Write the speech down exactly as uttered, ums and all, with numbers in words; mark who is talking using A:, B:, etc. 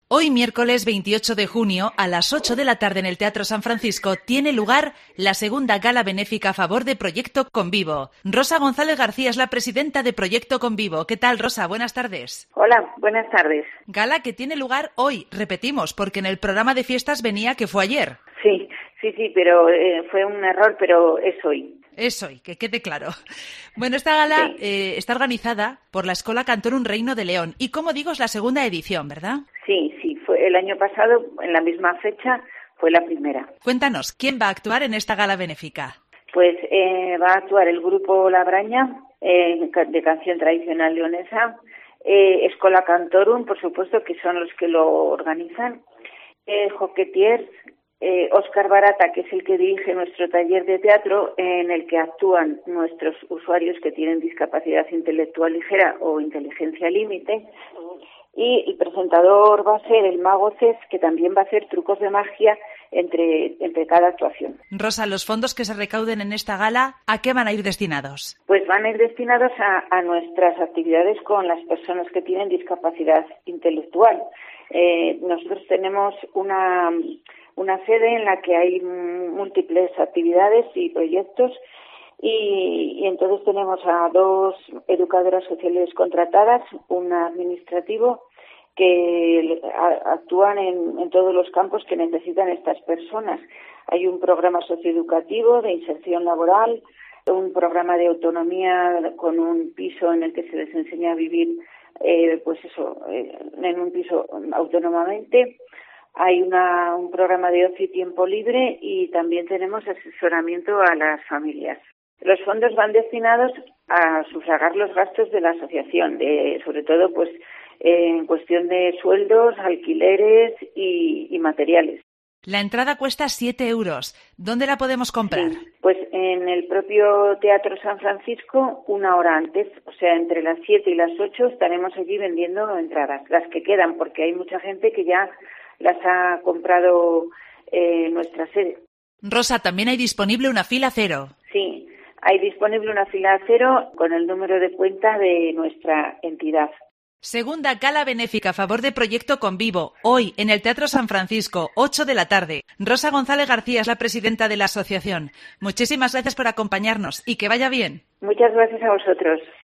A: Hoy, miércoles veintiocho de junio, a las ocho de la tarde en el Teatro San Francisco, tiene lugar la segunda gala benéfica a favor de Proyecto Convivo. Rosa González García es la presidenta de Proyecto Convivo. ¿Qué tal, Rosa? Buenas tardes.
B: Hola, buenas tardes.
A: Gala que tiene lugar hoy, repetimos, porque en el programa de fiestas venía que fue ayer.
B: Sí, sí, sí, pero eh, fue un error, pero es hoy.
A: Es hoy, que quede claro. Bueno, esta gala
B: Sí.
A: eh, está organizada por la Escola Cantorum Reino de León y, como digo, es la segunda edición, ¿verdad?
B: Sí, sí, fue el año pasado, en la misma fecha, fue la primera.
A: Cuéntanos, ¿quién va a actuar en esta gala benéfica?
B: Pues eh, va a actuar el grupo La Braña, eh, de canción tradicional leonesa, eh, Escola Cantorum, por supuesto, que son los que lo organizan, eh, Joquetiers, eh, Óscar Barata, que es el que dirige nuestro taller de teatro, en el que actúan nuestros usuarios que tienen discapacidad intelectual ligera o inteligencia límite, y el presentador va a ser el mago Cés, que también va a hacer trucos de magia entre, entre cada actuación.
A: Rosa, los fondos que se recauden en esta gala, ¿a qué van a ir destinados?
B: Pues van a ir destinados a, a nuestras actividades con las personas que tienen discapacidad intelectual. Eh, nosotros tenemos una, una sede en la que hay múltiples actividades y proyectos, y, y entonces tenemos a dos educadoras sociales contratadas, un administrativo, que actúan en, en todos los campos que necesitan estas personas. Hay un programa socioeducativo de inserción laboral, un programa de autonomía con un piso en el que se les enseña a vivir, eh, pues eso, eh, en un piso autónomamente. Hay una, un programa de ocio y tiempo libre, y también tenemos asesoramiento a las familias. Los fondos van destinados a sufragar los gastos de la asociación, de, sobre todo pues en cuestión de sueldos, alquileres y, y materiales.
A: La entrada cuesta siete euros. ¿Dónde la podemos comprar?
B: Sí, pues en el propio Teatro San Francisco, una hora antes, o sea, entre las siete y las ocho estaremos allí vendiendo entradas, las que quedan, porque hay mucha gente que ya las ha comprado eh, en nuestra sede.
A: Rosa, también hay disponible una fila cero.
B: Sí, hay disponible una fila cero con el número de cuenta de nuestra entidad.
A: Segunda gala benéfica a favor de Proyecto Convivo, hoy en el Teatro San Francisco, ocho de la tarde. Rosa González García es la presidenta de la asociación. Muchísimas gracias por acompañarnos y que vaya bien.
B: Muchas gracias a vosotros.